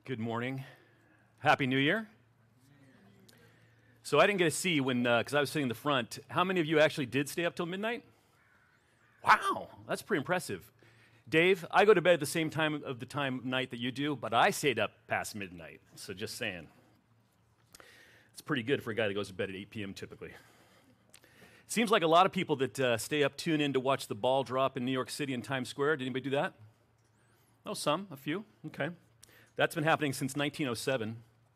Good morning. Happy New Year. So I didn't get to see when, because I was sitting in the front, how many of you actually did stay up till midnight? Wow, that's pretty impressive. Dave, I go to bed at the same time of night that you do, but I stayed up past midnight, so just saying. It's pretty good for a guy that goes to bed at 8 p.m. typically. Seems like a lot of people that stay up tune in to watch the ball drop in New York City in Times Square. Did anybody do that? Oh, a few, okay. That's been happening since 1907.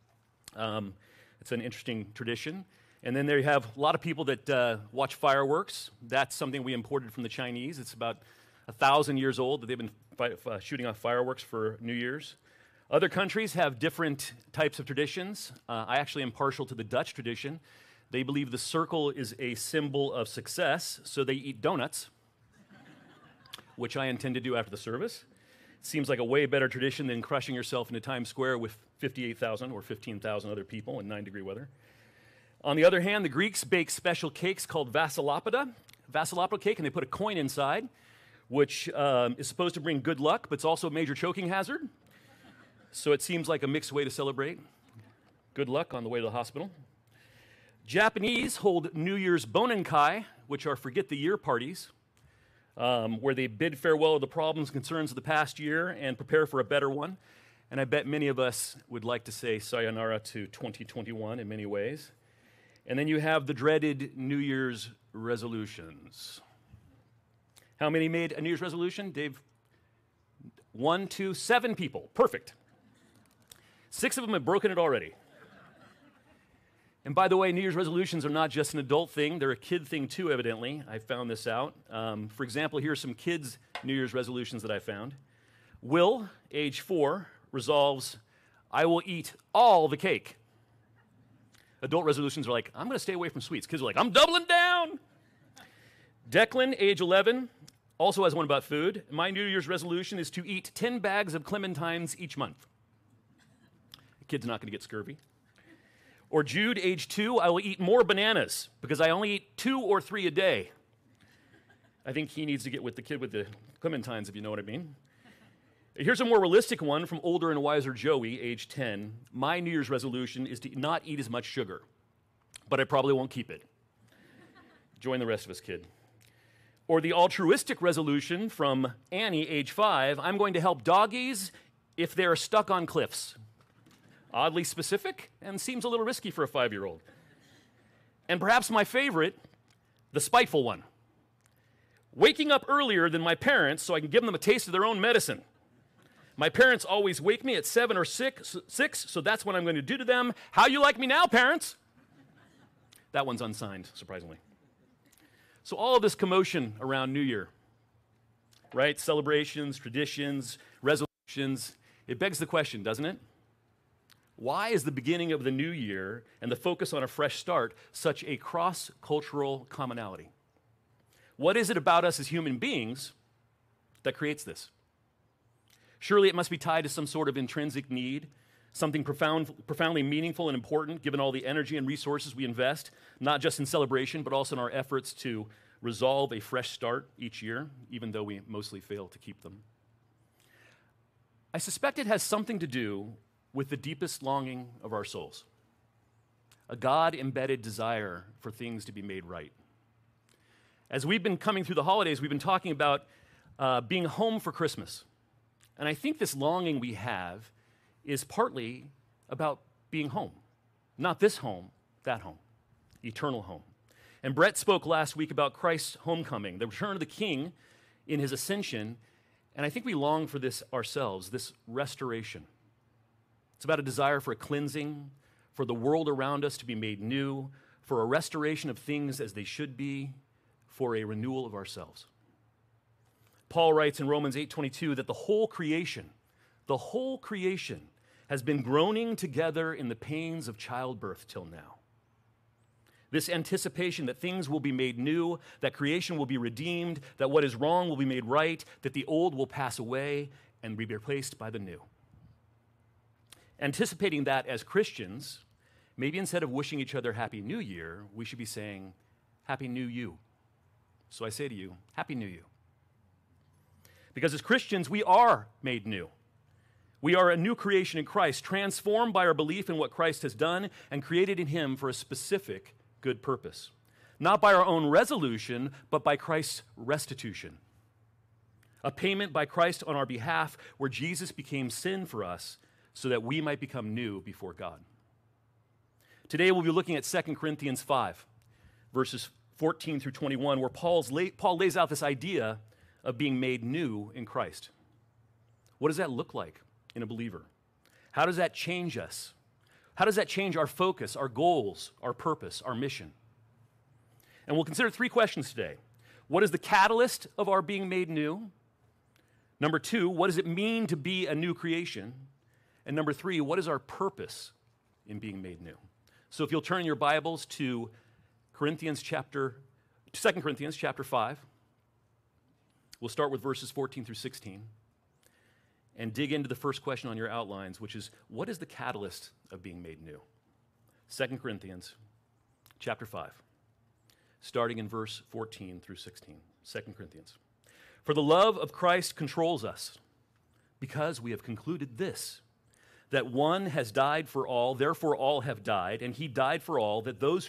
It's an interesting tradition. And then there you have a lot of people that watch fireworks. That's something we imported from the Chinese. It's about 1,000 years old that they've been shooting off fireworks for New Year's. Other countries have different types of traditions. I actually am partial to the Dutch tradition. They believe the circle is a symbol of success, so they eat donuts, which I intend to do after the service. Seems like a way better tradition than crushing yourself into Times Square with 58,000 or 15,000 other people in 9-degree weather. On the other hand, the Greeks bake special cakes called vassilopeda cake, and they put a coin inside, which is supposed to bring good luck, but it's also a major choking hazard. So it seems like a mixed way to celebrate. Good luck on the way to the hospital. Japanese hold New Year's Bonenkai, which are forget the year parties, where they bid farewell to the problems and concerns of the past year and prepare for a better one. And I bet many of us would like to say sayonara to 2021 in many ways. And then you have the dreaded New Year's resolutions. How many made a New Year's resolution? Dave? 1, 2, 7 people. Perfect. 6 of them have broken it already. And by the way, New Year's resolutions are not just an adult thing. They're a kid thing too, evidently. I found this out. For example, here are some kids' New Year's resolutions that I found. Will, age 4, resolves, I will eat all the cake. Adult resolutions are like, I'm going to stay away from sweets. Kids are like, I'm doubling down. Declan, age 11, also has one about food. My New Year's resolution is to eat 10 bags of clementines each month. The kid's not going to get scurvy. Or Jude, age 2, I will eat more bananas because I only eat 2 or 3 a day. I think he needs to get with the kid with the clementines, if you know what I mean. Here's a more realistic one from older and wiser Joey, age 10. My New Year's resolution is to not eat as much sugar, but I probably won't keep it. Join the rest of us, kid. Or the altruistic resolution from Annie, age 5, I'm going to help doggies if they're stuck on cliffs. Oddly specific and seems a little risky for a 5-year-old. And perhaps my favorite, the spiteful one. Waking up earlier than my parents so I can give them a taste of their own medicine. My parents always wake me at 7 or 6, so that's what I'm going to do to them. How you like me now, parents? That one's unsigned, surprisingly. So all of this commotion around New Year, right? Celebrations, traditions, resolutions. It begs the question, doesn't it? Why is the beginning of the new year and the focus on a fresh start such a cross-cultural commonality? What is it about us as human beings that creates this? Surely it must be tied to some sort of intrinsic need, something profoundly meaningful and important given all the energy and resources we invest, not just in celebration, but also in our efforts to resolve a fresh start each year, even though we mostly fail to keep them. I suspect it has something to do with the deepest longing of our souls, a God-embedded desire for things to be made right. As we've been coming through the holidays, we've been talking about being home for Christmas. And I think this longing we have is partly about being home. Not this home, that home, eternal home. And Brett spoke last week about Christ's homecoming, the return of the King in his ascension, and I think we long for this ourselves, this restoration. It's about a desire for a cleansing, for the world around us to be made new, for a restoration of things as they should be, for a renewal of ourselves. Paul writes in Romans 8:22 that the whole creation has been groaning together in the pains of childbirth till now. This anticipation that things will be made new, that creation will be redeemed, that what is wrong will be made right, that the old will pass away and be replaced by the new. Anticipating that as Christians, maybe instead of wishing each other Happy New Year, we should be saying Happy New You. So I say to you, Happy New You. Because as Christians, we are made new. We are a new creation in Christ, transformed by our belief in what Christ has done and created in him for a specific good purpose. Not by our own resolution, but by Christ's restitution. A payment by Christ on our behalf where Jesus became sin for us so that we might become new before God. Today we'll be looking at 2 Corinthians 5, verses 14 through 21, where Paul lays out this idea of being made new in Christ. What does that look like in a believer? How does that change us? How does that change our focus, our goals, our purpose, our mission? And we'll consider three questions today. What is the catalyst of our being made new? Number two, what does it mean to be a new creation? And number three, what is our purpose in being made new? So if you'll turn your Bibles to 2 Corinthians chapter 5, we'll start with verses 14 through 16 and dig into the first question on your outlines, which is, what is the catalyst of being made new? 2 Corinthians chapter 5, starting in verse 14 through 16. 2 Corinthians. For the love of Christ controls us, because we have concluded this, that one has died for all, therefore all have died, and he died for all, that those who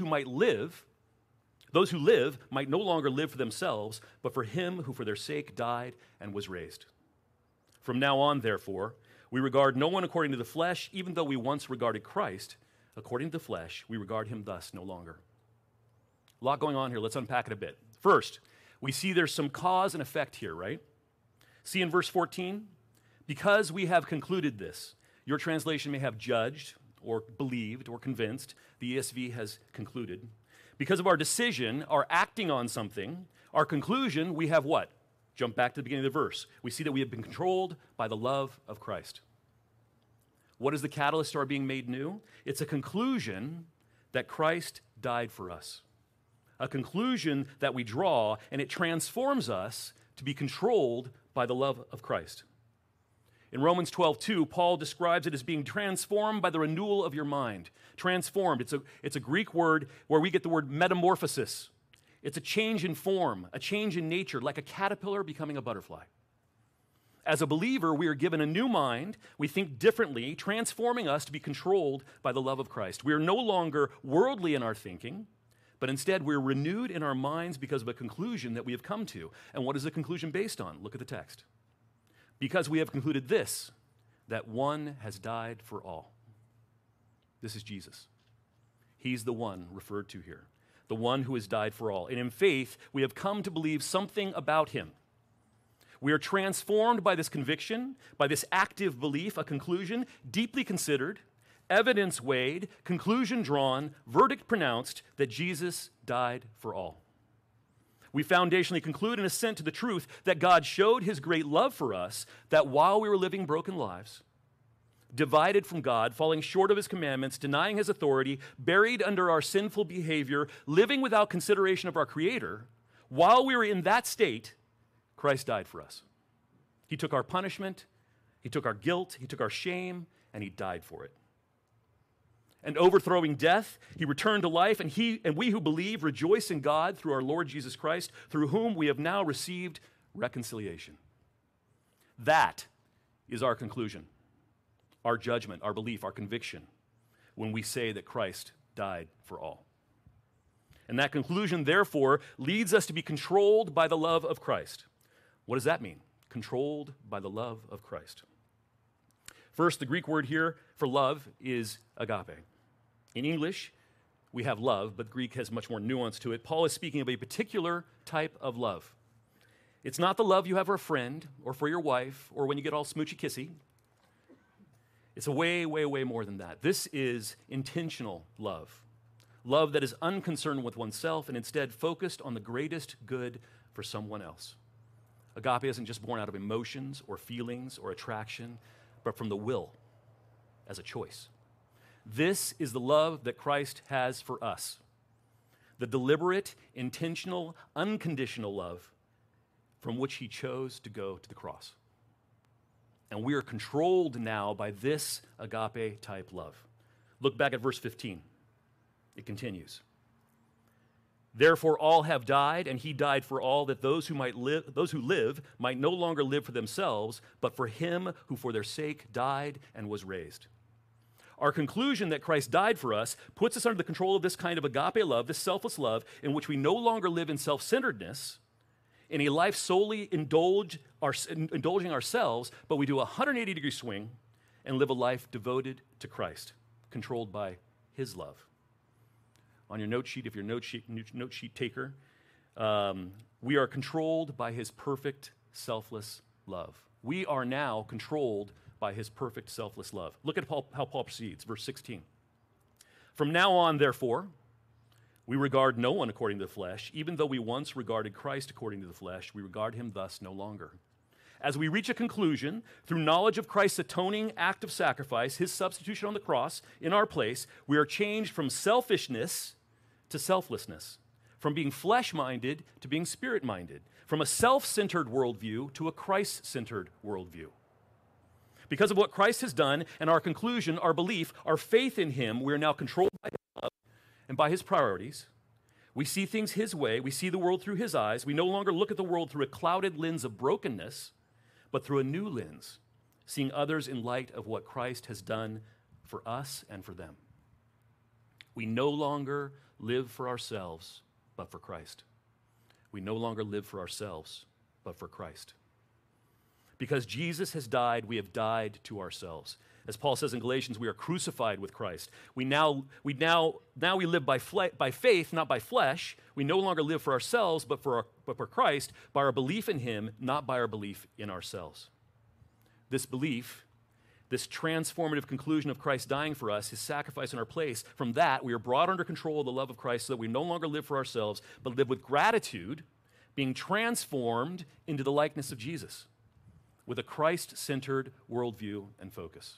live might no longer live for themselves, but for him who for their sake died and was raised. From now on, therefore, we regard no one according to the flesh, even though we once regarded Christ according to the flesh, we regard him thus no longer. A lot going on here. Let's unpack it a bit. First, we see there's some cause and effect here, right? See in verse 14, because we have concluded this. Your translation may have judged or believed or convinced. The ESV has concluded. Because of our decision, our acting on something, our conclusion, we have what? Jump back to the beginning of the verse. We see that we have been controlled by the love of Christ. What is the catalyst to our being made new? It's a conclusion that Christ died for us. A conclusion that we draw, and it transforms us to be controlled by the love of Christ. In Romans 12:2, Paul describes it as being transformed by the renewal of your mind. Transformed, it's a Greek word where we get the word metamorphosis. It's a change in form, a change in nature, like a caterpillar becoming a butterfly. As a believer, we are given a new mind. We think differently, transforming us to be controlled by the love of Christ. We are no longer worldly in our thinking, but instead we're renewed in our minds because of a conclusion that we have come to. And what is the conclusion based on? Look at the text. Because we have concluded this, that one has died for all. This is Jesus. He's the one referred to here, the one who has died for all. And in faith, we have come to believe something about him. We are transformed by this conviction, by this active belief, a conclusion deeply considered, evidence weighed, conclusion drawn, verdict pronounced that Jesus died for all. We foundationally conclude and assent to the truth that God showed his great love for us, that while we were living broken lives, divided from God, falling short of his commandments, denying his authority, buried under our sinful behavior, living without consideration of our Creator, while we were in that state, Christ died for us. He took our punishment, he took our guilt, he took our shame, and he died for it. And overthrowing death, he returned to life, and we who believe rejoice in God through our Lord Jesus Christ, through whom we have now received reconciliation. That is our conclusion, our judgment, our belief, our conviction, when we say that Christ died for all. And that conclusion, therefore, leads us to be controlled by the love of Christ. What does that mean? Controlled by the love of Christ. First, the Greek word here for love is agape. In English, we have love, but Greek has much more nuance to it. Paul is speaking of a particular type of love. It's not the love you have for a friend or for your wife or when you get all smoochy kissy. It's a way, way, way more than that. This is intentional love. Love that is unconcerned with oneself and instead focused on the greatest good for someone else. Agape isn't just born out of emotions or feelings or attraction, but from the will as a choice. This is the love that Christ has for us. The deliberate, intentional, unconditional love from which he chose to go to the cross. And we are controlled now by this agape type love. Look back at verse 15. It continues. Therefore all have died, and he died for all, that those who live might no longer live for themselves, but for him who for their sake died and was raised. Our conclusion that Christ died for us puts us under the control of this kind of agape love, this selfless love, in which we no longer live in self-centeredness, in a life solely indulging ourselves, but we do a 180-degree swing and live a life devoted to Christ, controlled by his love. On your note sheet, if you're a note sheet taker, we are controlled by his perfect, selfless love. We are now controlled by his perfect, selfless love. Look at how Paul proceeds, verse 16. From now on, therefore, we regard no one according to the flesh. Even though we once regarded Christ according to the flesh, we regard him thus no longer. As we reach a conclusion, through knowledge of Christ's atoning act of sacrifice, his substitution on the cross in our place, we are changed from selfishness to selflessness, from being flesh-minded to being spirit-minded, from a self-centered worldview to a Christ-centered worldview. Because of what Christ has done and our conclusion, our belief, our faith in him, we are now controlled by his love and by his priorities. We see things his way. We see the world through his eyes. We no longer look at the world through a clouded lens of brokenness, but through a new lens, seeing others in light of what Christ has done for us and for them. We no longer live for ourselves, but for Christ. We no longer live for ourselves, but for Christ. Because Jesus has died, we have died to ourselves. As Paul says in Galatians, we are crucified with Christ. We now live by faith, not by flesh. We no longer live for ourselves, but for Christ, by our belief in him, not by our belief in ourselves. This belief, this transformative conclusion of Christ dying for us, his sacrifice in our place, from that we are brought under control of the love of Christ so that we no longer live for ourselves, but live with gratitude, being transformed into the likeness of Jesus, with a Christ-centered worldview and focus.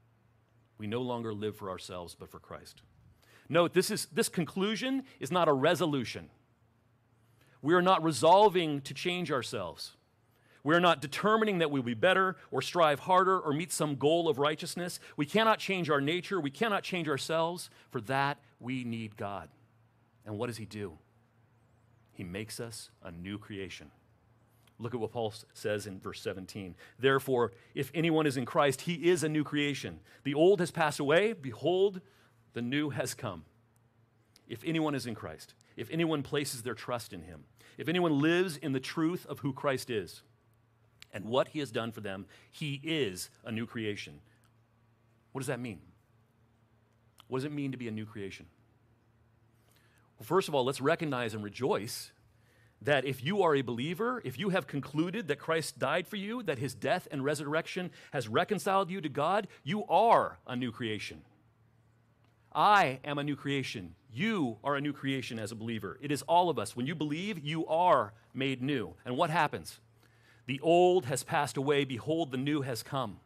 We no longer live for ourselves, but for Christ. Note, this conclusion is not a resolution. We are not resolving to change ourselves. We are not determining that we'll be better or strive harder or meet some goal of righteousness. We cannot change our nature. We cannot change ourselves. For that, we need God. And what does he do? He makes us a new creation. Look at what Paul says in verse 17. Therefore, if anyone is in Christ, he is a new creation. The old has passed away. Behold, the new has come. If anyone is in Christ, if anyone places their trust in him, if anyone lives in the truth of who Christ is and what he has done for them, he is a new creation. What does that mean? What does it mean to be a new creation? Well, first of all, let's recognize and rejoice that if you are a believer, if you have concluded that Christ died for you, that his death and resurrection has reconciled you to God, you are a new creation. I am a new creation. You are a new creation as a believer. It is all of us. When you believe, you are made new. And what happens? The old has passed away. Behold, the new has come.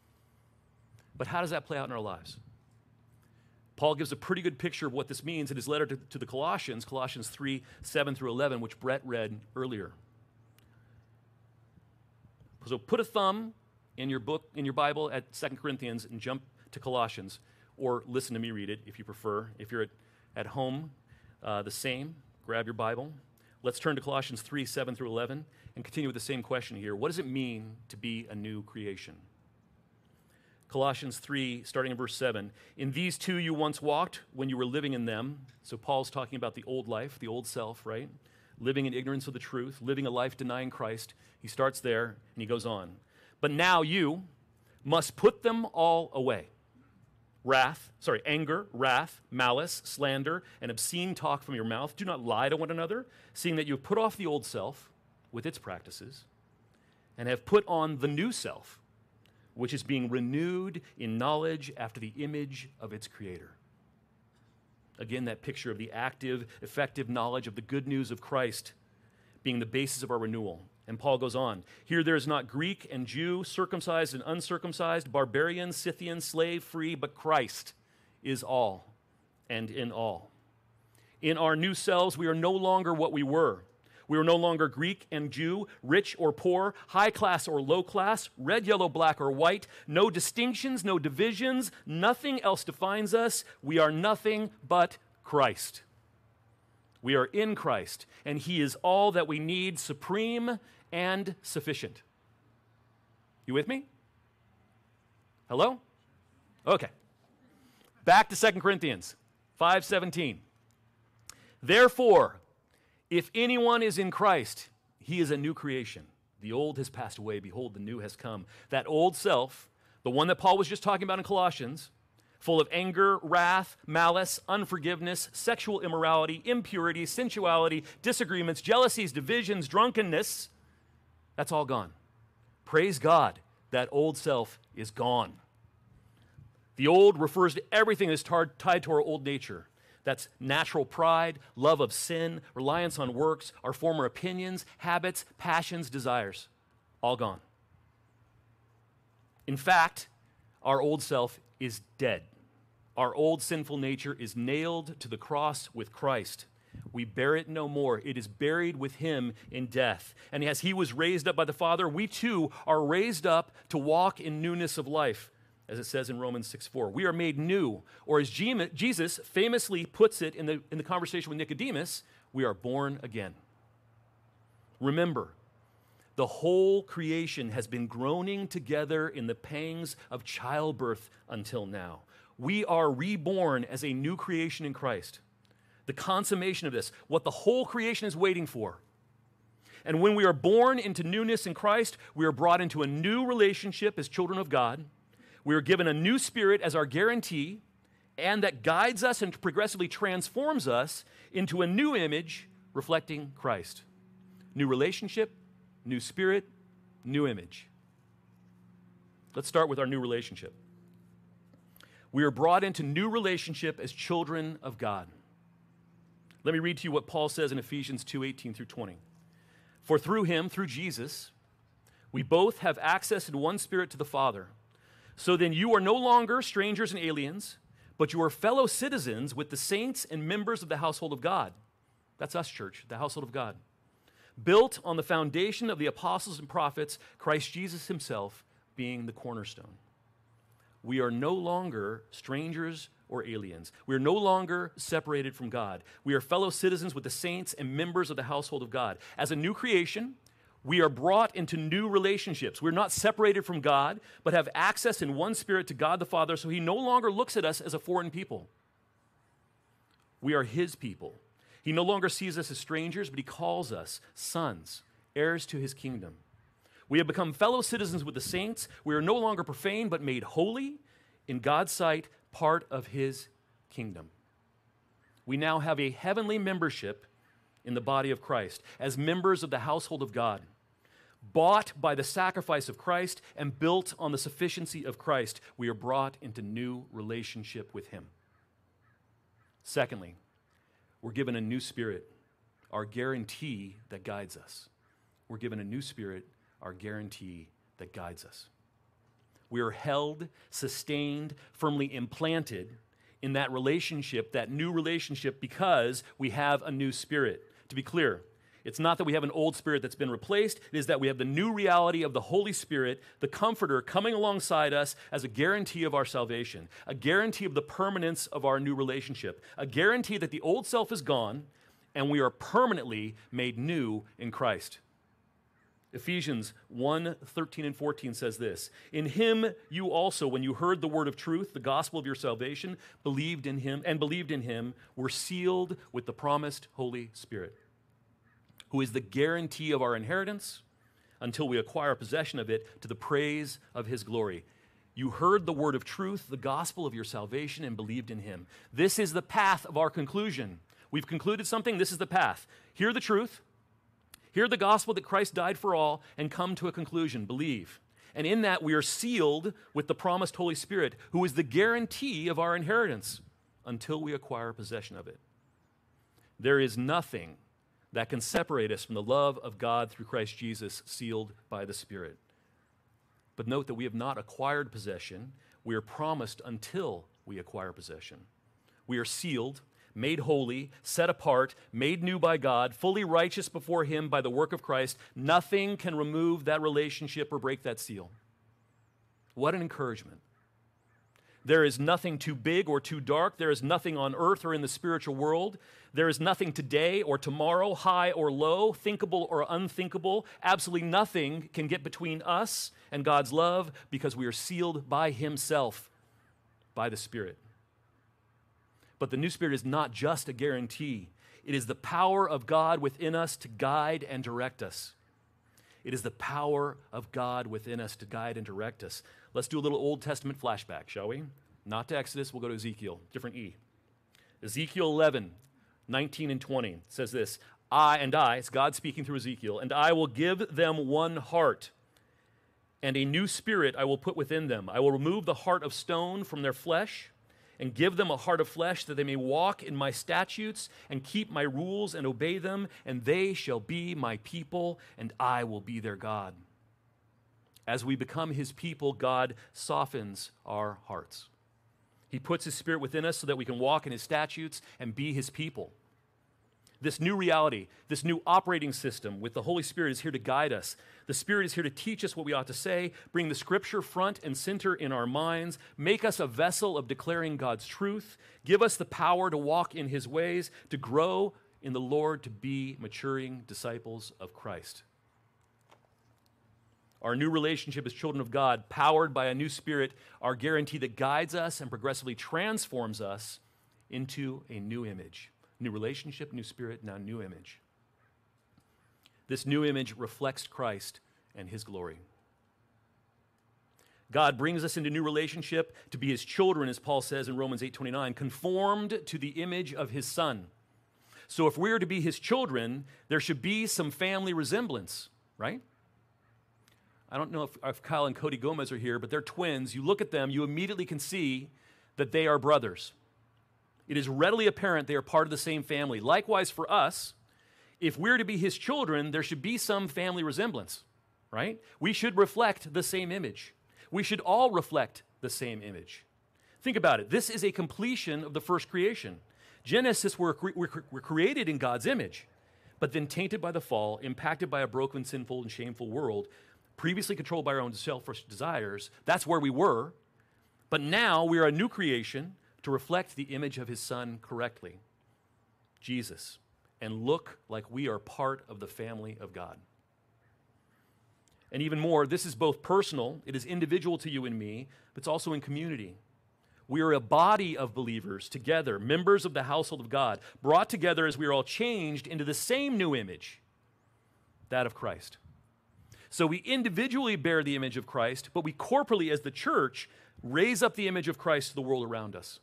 But how does that play out in our lives? Paul gives a pretty good picture of what this means in his letter to the Colossians, Colossians 3, 7 through 11, which Brett read earlier. So put a thumb in your book, in your Bible at 2 Corinthians and jump to Colossians, or listen to me read it if you prefer. If you're at home, the same, grab your Bible. Let's turn to Colossians 3, 7 through 11 and continue with the same question here. What does it mean to be a new creation? Colossians 3, starting in verse 7. In these two you once walked when you were living in them. So Paul's talking about the old life, the old self, right? Living in ignorance of the truth, living a life denying Christ. He starts there and he goes on. But now you must put them all away. Anger, wrath, malice, slander, and obscene talk from your mouth. Do not lie to one another, seeing that you have put off the old self with its practices and have put on the new self, which is being renewed in knowledge after the image of its creator. Again, that picture of the active, effective knowledge of the good news of Christ being the basis of our renewal. And Paul goes on, here there is not Greek and Jew, circumcised and uncircumcised, barbarian, Scythian, slave, free, but Christ is all and in all. In our new selves, we are no longer what we were. We are no longer Greek and Jew, rich or poor, high class or low class, red, yellow, black, or white. No distinctions, no divisions. Nothing else defines us. We are nothing but Christ. We are in Christ, and he is all that we need, supreme and sufficient. You with me? Hello? Okay. Back to 2 Corinthians 5:17. Therefore, if anyone is in Christ, he is a new creation. The old has passed away. Behold, the new has come. That old self, the one that Paul was just talking about in Colossians, full of anger, wrath, malice, unforgiveness, sexual immorality, impurity, sensuality, disagreements, jealousies, divisions, drunkenness, that's all gone. Praise God, that old self is gone. The old refers to everything that's tied to our old nature. That's natural pride, love of sin, reliance on works, our former opinions, habits, passions, desires. All gone. In fact, our old self is dead. Our old sinful nature is nailed to the cross with Christ. We bear it no more. It is buried with him in death. And as he was raised up by the Father, we too are raised up to walk in newness of life, as it says in Romans 6:4. We are made new, or as Jesus famously puts it in the conversation with Nicodemus, we are born again. Remember, the whole creation has been groaning together in the pangs of childbirth until now. We are reborn as a new creation in Christ. The consummation of this, what the whole creation is waiting for. And when we are born into newness in Christ, we are brought into a new relationship as children of God. We are given a new spirit as our guarantee, and that guides us and progressively transforms us into a new image reflecting Christ. New relationship, new spirit, new image. Let's start with our new relationship. We are brought into new relationship as children of God. Let me read to you what Paul says in Ephesians 2:18 through 20. For through him, through Jesus, we both have access in one spirit to the Father. So then you are no longer strangers and aliens, but you are fellow citizens with the saints and members of the household of God. That's us, church, the household of God. Built on the foundation of the apostles and prophets, Christ Jesus himself being the cornerstone. We are no longer strangers or aliens. We are no longer separated from God. We are fellow citizens with the saints and members of the household of God. As a new creation, we are brought into new relationships. We're not separated from God, but have access in one spirit to God the Father, so he no longer looks at us as a foreign people. We are his people. He no longer sees us as strangers, but he calls us sons, heirs to his kingdom. We have become fellow citizens with the saints. We are no longer profane, but made holy, in God's sight, part of his kingdom. We now have a heavenly membership in the body of Christ, as members of the household of God, bought by the sacrifice of Christ and built on the sufficiency of Christ. We are brought into new relationship with him. Secondly, we're given a new spirit, our guarantee that guides us. We're given a new spirit, our guarantee that guides us. We are held, sustained, firmly implanted in that relationship, that new relationship, because we have a new spirit. To be clear, it's not that we have an old spirit that's been replaced. It is that we have the new reality of the Holy Spirit, the Comforter, coming alongside us as a guarantee of our salvation, a guarantee of the permanence of our new relationship, a guarantee that the old self is gone and we are permanently made new in Christ. Ephesians 1:13 and 14 says this: In him you also, when you heard the word of truth, the gospel of your salvation, believed in him, were sealed with the promised Holy Spirit, who is the guarantee of our inheritance until we acquire possession of it to the praise of his glory. You heard the word of truth, the gospel of your salvation, and believed in him. This is the path of our conclusion. We've concluded something, this is the path. Hear the truth, hear the gospel that Christ died for all, and come to a conclusion, believe. And in that we are sealed with the promised Holy Spirit, who is the guarantee of our inheritance until we acquire possession of it. There is nothing that can separate us from the love of God through Christ Jesus, sealed by the Spirit. But note that we have not acquired possession. We are promised until we acquire possession. We are sealed, made holy, set apart, made new by God, fully righteous before him by the work of Christ. Nothing can remove that relationship or break that seal. What an encouragement. There is nothing too big or too dark. There is nothing on earth or in the spiritual world. There is nothing today or tomorrow, high or low, thinkable or unthinkable. Absolutely nothing can get between us and God's love because we are sealed by himself, by the Spirit. But the new Spirit is not just a guarantee. It is the power of God within us to guide and direct us. It is the power of God within us to guide and direct us. Let's do a little Old Testament flashback, shall we? Not to Exodus, we'll go to Ezekiel, different E. Ezekiel 11, 19 and 20 says this, it's God speaking through Ezekiel, and I will give them one heart, and a new spirit I will put within them. I will remove the heart of stone from their flesh, and give them a heart of flesh, that they may walk in my statutes and keep my rules and obey them, and they shall be my people, and I will be their God. As we become his people, God softens our hearts. He puts his Spirit within us so that we can walk in his statutes and be his people. This new reality, this new operating system with the Holy Spirit is here to guide us. The Spirit is here to teach us what we ought to say, bring the Scripture front and center in our minds, make us a vessel of declaring God's truth, give us the power to walk in his ways, to grow in the Lord, to be maturing disciples of Christ. Our new relationship as children of God, powered by a new Spirit, our guarantee that guides us and progressively transforms us into a new image. New relationship, new spirit, now new image. This new image reflects Christ and his glory. God brings us into new relationship to be his children, as Paul says in Romans 8:29, conformed to the image of his Son. So if we're to be his children, there should be some family resemblance, right? I don't know if Kyle and Cody Gomez are here, but they're twins. You look at them, you immediately can see that they are brothers. It is readily apparent they are part of the same family. Likewise for us, if we're to be his children, there should be some family resemblance, right? We should reflect the same image. We should all reflect the same image. Think about it. This is a completion of the first creation. Genesis, we're created in God's image, but then tainted by the fall, impacted by a broken, sinful, and shameful world, previously controlled by our own selfish desires. That's where we were. But now we are a new creation to reflect the image of his Son correctly, Jesus, and look like we are part of the family of God. And even more, this is both personal, it is individual to you and me, but it's also in community. We are a body of believers together, members of the household of God, brought together as we are all changed into the same new image, that of Christ. So we individually bear the image of Christ, but we corporately, as the church, raise up the image of Christ to the world around us.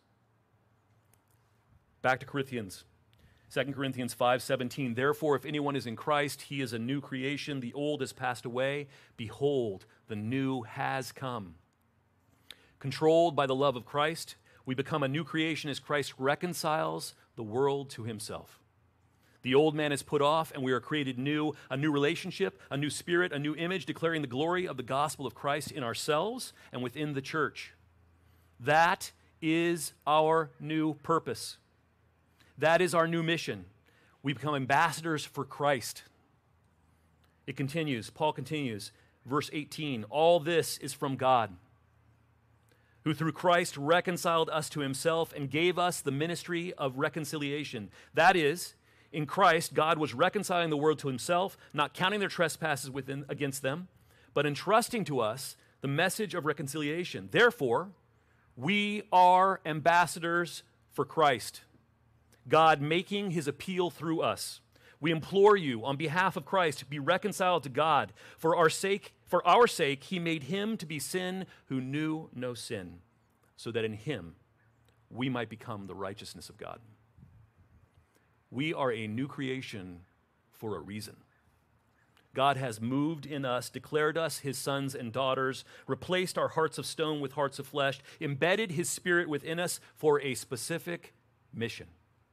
Back to Corinthians, 2 Corinthians 5:17. Therefore, if anyone is in Christ, he is a new creation. The old has passed away. Behold, the new has come. Controlled by the love of Christ, we become a new creation as Christ reconciles the world to himself. The old man is put off, and we are created new, a new relationship, a new spirit, a new image, declaring the glory of the gospel of Christ in ourselves and within the church. That is our new purpose. That is our new mission. We become ambassadors for Christ. It continues, Paul continues, verse 18, all this is from God, who through Christ reconciled us to himself and gave us the ministry of reconciliation. That is, in Christ, God was reconciling the world to himself, not counting their trespasses against them, but entrusting to us the message of reconciliation. Therefore, we are ambassadors for Christ, God making his appeal through us. We implore you on behalf of Christ to be reconciled to God. For our sake, he made him to be sin who knew no sin, so that in him we might become the righteousness of God. We are a new creation for a reason. God has moved in us, declared us his sons and daughters, replaced our hearts of stone with hearts of flesh, embedded his Spirit within us for a specific mission.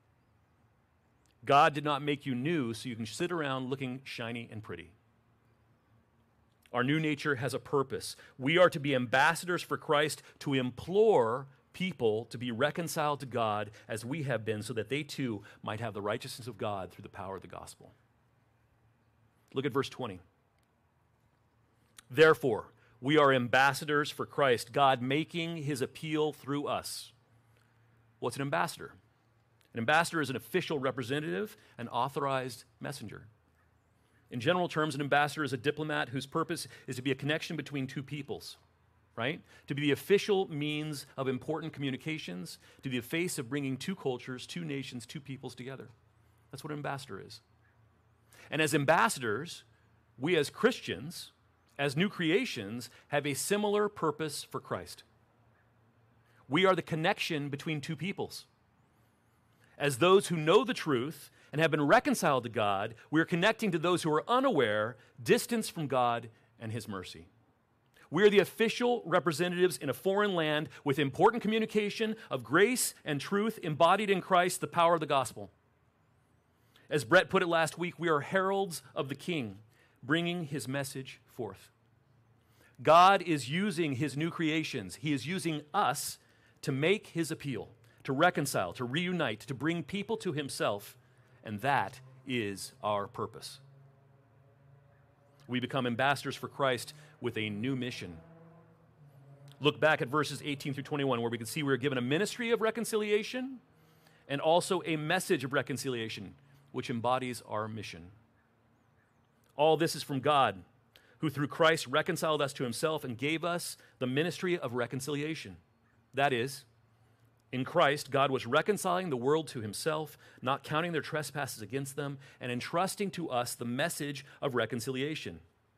God did not make you new so you can sit around looking shiny and pretty. Our new nature has a purpose. We are to be ambassadors for Christ, to implore people to be reconciled to God as we have been, so that they too might have the righteousness of God through the power of the gospel. Look at verse 20. Therefore, We are ambassadors for Christ, God making his appeal through us. What's an ambassador? An ambassador is an official representative, an authorized messenger. In general terms, an ambassador is a diplomat whose purpose is to be a connection between two peoples, right? To be the official means of important communications, to be the face of bringing two cultures, two nations, two peoples together. That's what an ambassador is. And as ambassadors, we as Christians, as new creations, have a similar purpose for Christ. We are the connection between two peoples. As those who know the truth and have been reconciled to God, we are connecting to those who are unaware, distanced from God and his mercy. We are the official representatives in a foreign land with important communication of grace and truth embodied in Christ, the power of the gospel. As Brett put it last week, we are heralds of the King, bringing his message forth. God is using his new creations. He is using us to make his appeal, to reconcile, to reunite, to bring people to himself, and that is our purpose. We become ambassadors for Christ with a new mission. Look back at verses 18 through 21, where we can see we are given a ministry of reconciliation and also a message of reconciliation, which embodies our mission. All this is from God, who through Christ reconciled us to himself and gave us the ministry of reconciliation. That is, in Christ, God was reconciling the world to himself, not counting their trespasses against them, and entrusting to us the message of reconciliation.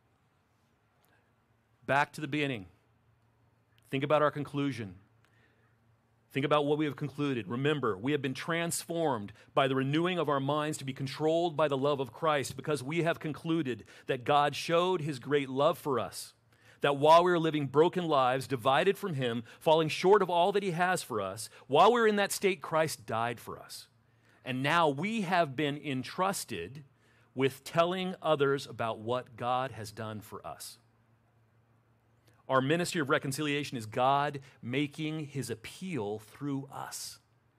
Back to the beginning. Think about our conclusion. Think about what we have concluded. Remember, we have been transformed by the renewing of our minds to be controlled by the love of Christ, because we have concluded that God showed his great love for us, that while we were living broken lives, divided from him, falling short of all that he has for us, while we were in that state, Christ died for us. And now we have been entrusted with telling others about what God has done for us. Our ministry of reconciliation is God making his appeal through us.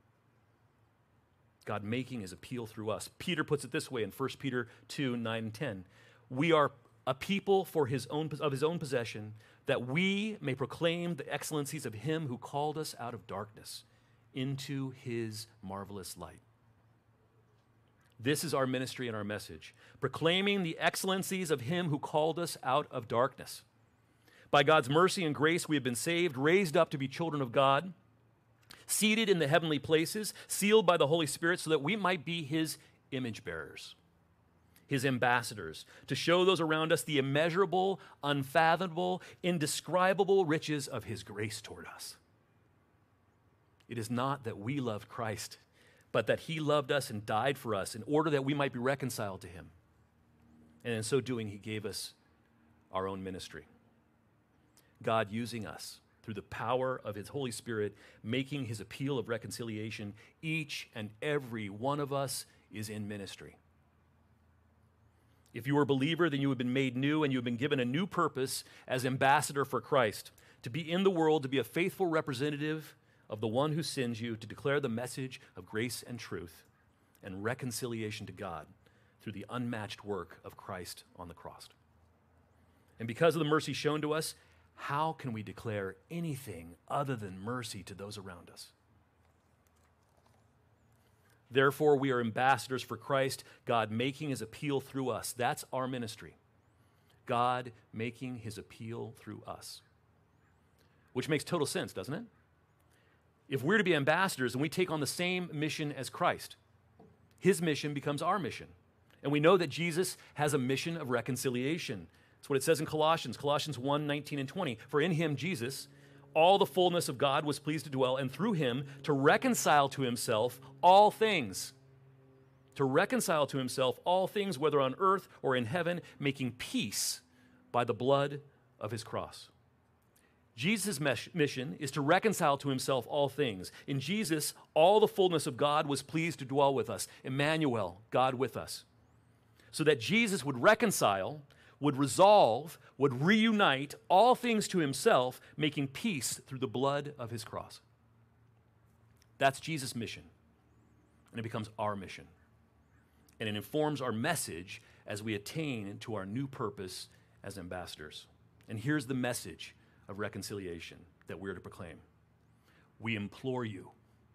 God making his appeal through us. Peter puts it this way in 1 Peter 2, 9 and 10. We are a people of his own possession, that we may proclaim the excellencies of him who called us out of darkness into his marvelous light. This is our ministry and our message, proclaiming the excellencies of him who called us out of darkness. By God's mercy and grace, we have been saved, raised up to be children of God, seated in the heavenly places, sealed by the Holy Spirit, so that we might be his image bearers, his ambassadors, to show those around us the immeasurable, unfathomable, indescribable riches of his grace toward us. It is not that we loved Christ, but that he loved us and died for us in order that we might be reconciled to him. And in so doing, he gave us our own ministry. God using us through the power of his Holy Spirit, making his appeal of reconciliation. Each and every one of us is in ministry. If you are a believer, then you have been made new, and you have been given a new purpose as ambassador for Christ, to be in the world, to be a faithful representative of the one who sends you, to declare the message of grace and truth and reconciliation to God through the unmatched work of Christ on the cross. And because of the mercy shown to us, how can we declare anything other than mercy to those around us? Therefore, we are ambassadors for Christ, God making his appeal through us. That's our ministry. God making his appeal through us. Which makes total sense, doesn't it? If we're to be ambassadors and we take on the same mission as Christ, his mission becomes our mission. And we know that Jesus has a mission of reconciliation. That's what it says in Colossians 1, 19 and 20. For in him, Jesus, all the fullness of God was pleased to dwell, and through him to reconcile to himself all things. To reconcile to himself all things, whether on earth or in heaven, making peace by the blood of his cross. Jesus' mission is to reconcile to himself all things. In Jesus, all the fullness of God was pleased to dwell with us. Emmanuel, God with us. So that Jesus would reconcile, would resolve, would reunite all things to himself, making peace through the blood of his cross. That's Jesus' mission, and it becomes our mission. And it informs our message as we attain to our new purpose as ambassadors. And here's the message of reconciliation that we're to proclaim. We implore you,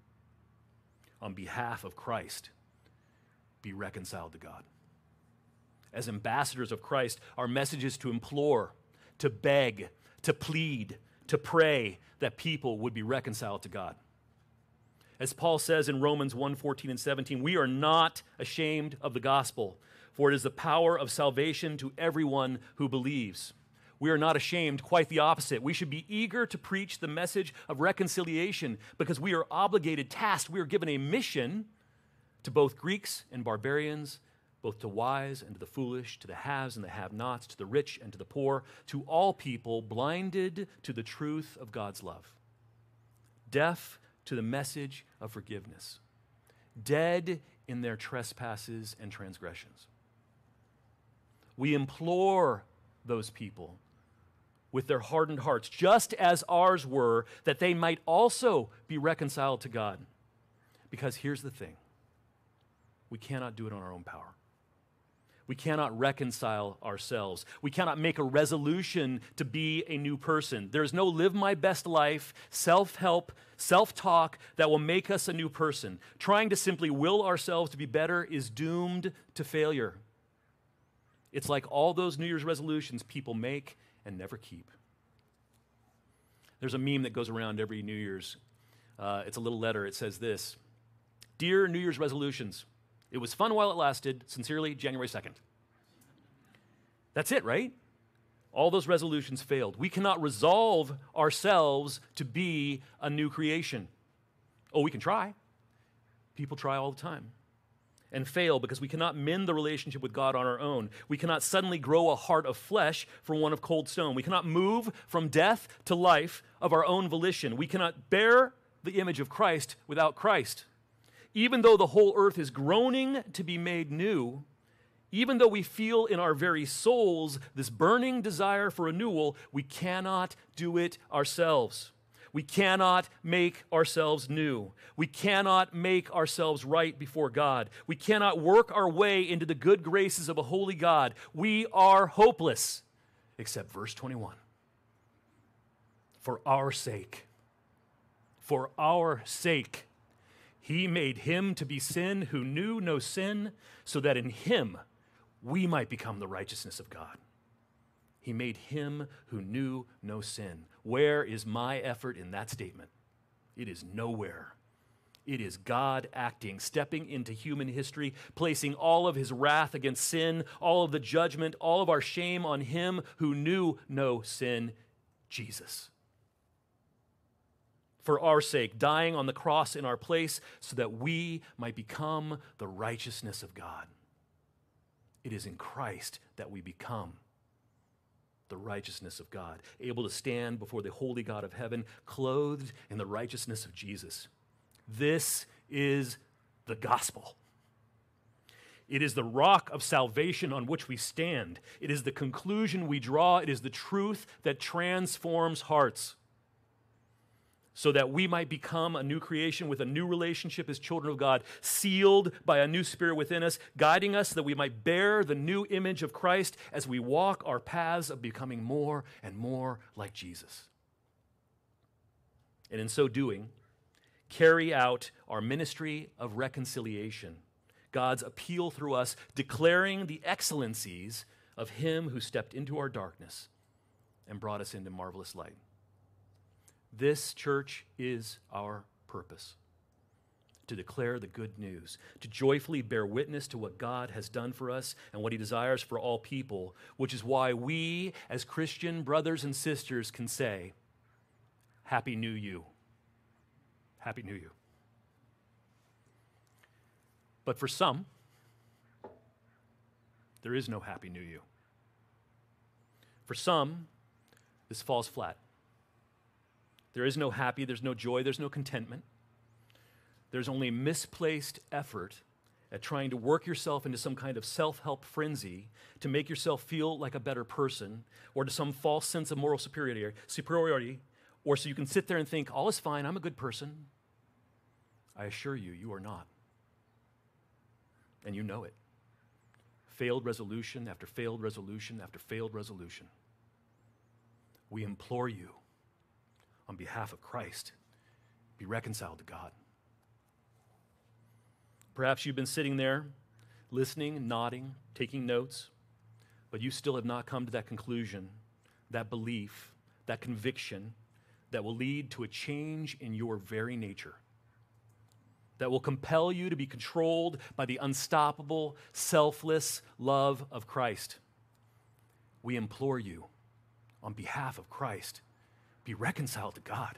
on behalf of Christ, be reconciled to God. As ambassadors of Christ, our message is to implore, to beg, to plead, to pray that people would be reconciled to God. As Paul says in Romans 1:14 and 17, we are not ashamed of the gospel, for it is the power of salvation to everyone who believes. We are not ashamed, quite the opposite. We should be eager to preach the message of reconciliation because we are obligated, tasked, we are given a mission to both Greeks and barbarians, both to wise and to the foolish, to the haves and the have-nots, to the rich and to the poor, to all people blinded to the truth of God's love, deaf to the message of forgiveness, dead in their trespasses and transgressions. We implore those people with their hardened hearts, just as ours were, that they might also be reconciled to God. Because here's the thing, we cannot do it on our own power. We cannot reconcile ourselves. We cannot make a resolution to be a new person. There's no live my best life, self-help, self-talk that will make us a new person. Trying to simply will ourselves to be better is doomed to failure. It's like all those New Year's resolutions people make and never keep. There's a meme that goes around every New Year's. It's a little letter. It says this: Dear New Year's resolutions, it was fun while it lasted. Sincerely, January 2nd. That's it, right? All those resolutions failed. We cannot resolve ourselves to be a new creation. Oh, we can try. People try all the time and fail because we cannot mend the relationship with God on our own. We cannot suddenly grow a heart of flesh from one of cold stone. We cannot move from death to life of our own volition. We cannot bear the image of Christ without Christ. Even though the whole earth is groaning to be made new, even though we feel in our very souls this burning desire for renewal, we cannot do it ourselves. We cannot make ourselves new. We cannot make ourselves right before God. We cannot work our way into the good graces of a holy God. We are hopeless, except verse 21. For our sake, he made him to be sin who knew no sin, so that in him we might become the righteousness of God. He made him who knew no sin. Where is my effort in that statement? It is nowhere. It is God acting, stepping into human history, placing all of his wrath against sin, all of the judgment, all of our shame on him who knew no sin, Jesus. For our sake, dying on the cross in our place so that we might become the righteousness of God. It is in Christ that we become the righteousness of God, able to stand before the holy God of heaven, clothed in the righteousness of Jesus. This is the gospel. It is the rock of salvation on which we stand. It is the conclusion we draw. It is the truth that transforms hearts, so that we might become a new creation with a new relationship as children of God, sealed by a new spirit within us, guiding us so that we might bear the new image of Christ as we walk our paths of becoming more and more like Jesus. And in so doing, carry out our ministry of reconciliation, God's appeal through us, declaring the excellencies of him who stepped into our darkness and brought us into marvelous light. This, church, is our purpose: to declare the good news, to joyfully bear witness to what God has done for us and what he desires for all people, which is why we, as Christian brothers and sisters, can say, Happy New You. Happy New You. But for some, there is no Happy New You. For some, this falls flat. There is no happy, there's no joy, there's no contentment. There's only misplaced effort at trying to work yourself into some kind of self-help frenzy to make yourself feel like a better person, or to some false sense of moral superiority, or so you can sit there and think, all is fine, I'm a good person. I assure you, you are not. And you know it. Failed resolution after failed resolution after failed resolution. We implore you, on behalf of Christ, be reconciled to God. Perhaps you've been sitting there, listening, nodding, taking notes, but you still have not come to that conclusion, that belief, that conviction that will lead to a change in your very nature, that will compel you to be controlled by the unstoppable, selfless love of Christ. We implore you, on behalf of Christ, be reconciled to God.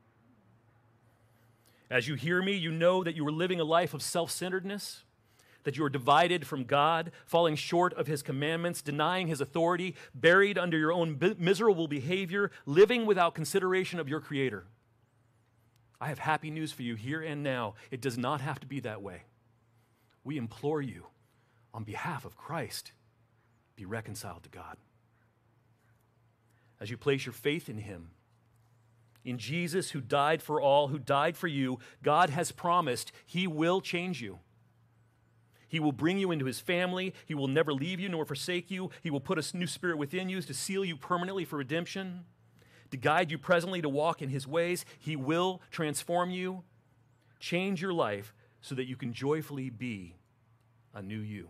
As you hear me, you know that you are living a life of self-centeredness, that you are divided from God, falling short of his commandments, denying his authority, buried under your own miserable behavior, living without consideration of your Creator. I have happy news for you here and now. It does not have to be that way. We implore you, on behalf of Christ, be reconciled to God. As you place your faith in him, in Jesus who died for all, who died for you, God has promised he will change you. He will bring you into his family. He will never leave you nor forsake you. He will put a new spirit within you to seal you permanently for redemption, to guide you presently to walk in his ways. He will transform you, change your life so that you can joyfully be a new you.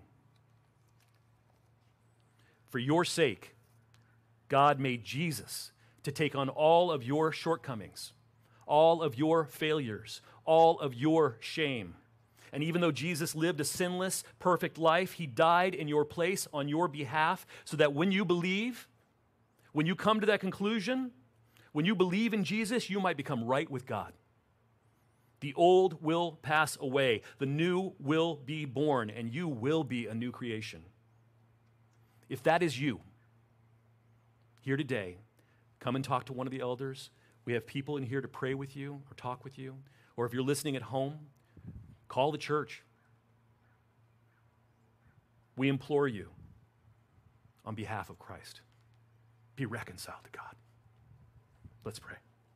For your sake, God made Jesus to take on all of your shortcomings, all of your failures, all of your shame. And even though Jesus lived a sinless, perfect life, he died in your place on your behalf so that when you believe, when you come to that conclusion, when you believe in Jesus, you might become right with God. The old will pass away. The new will be born, and you will be a new creation. If that is you, here today, come and talk to one of the elders. We have people in here to pray with you or talk with you. Or if you're listening at home, call the church. We implore you, on behalf of Christ, be reconciled to God. Let's pray.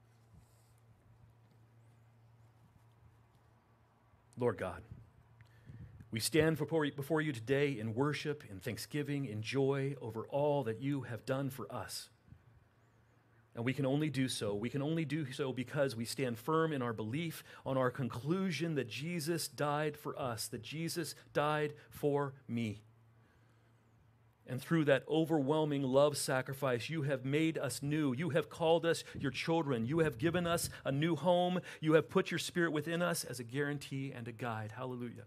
Lord God, we stand before you today in worship, in thanksgiving, in joy over all that you have done for us. And we can only do so. We can only do so because we stand firm in our belief on our conclusion that Jesus died for us, that Jesus died for me. And through that overwhelming love sacrifice, you have made us new. You have called us your children. You have given us a new home. You have put your Spirit within us as a guarantee and a guide. Hallelujah.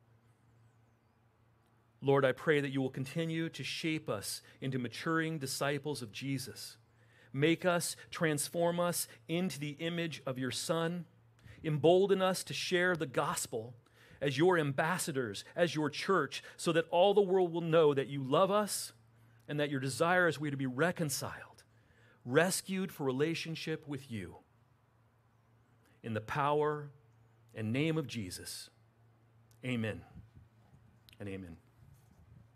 Lord, I pray that you will continue to shape us into maturing disciples of Jesus. Make us, transform us into the image of your Son. Embolden us to share the gospel as your ambassadors, as your church, so that all the world will know that you love us and that your desire is we to be reconciled, rescued for relationship with you. In the power and name of Jesus, amen and amen.